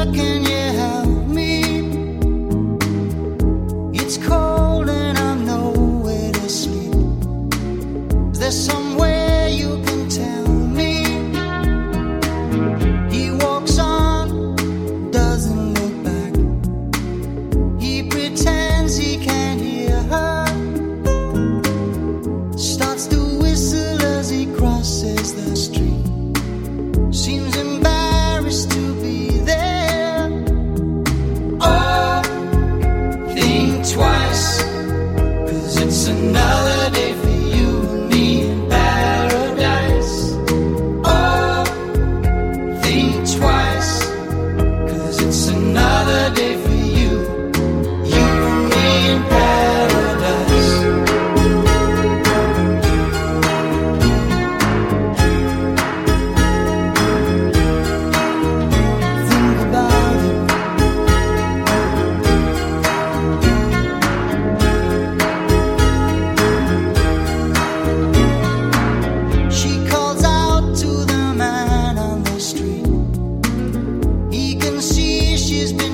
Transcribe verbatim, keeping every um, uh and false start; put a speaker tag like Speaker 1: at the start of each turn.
Speaker 1: can you help me? It's cold and I'm nowhere to sleep. Is there somewhere you can tell me? He walks on, doesn't look back. He pretends he can't hear her. Starts to whistle as he crosses the street. Seems embarrassed to be there. Oh, think twice, 'cause it's another day for you and me in paradise. Oh, think twice, 'cause it's another day for you, you and me in paradise. Think about it. She calls out to the man on the street. He can see she's been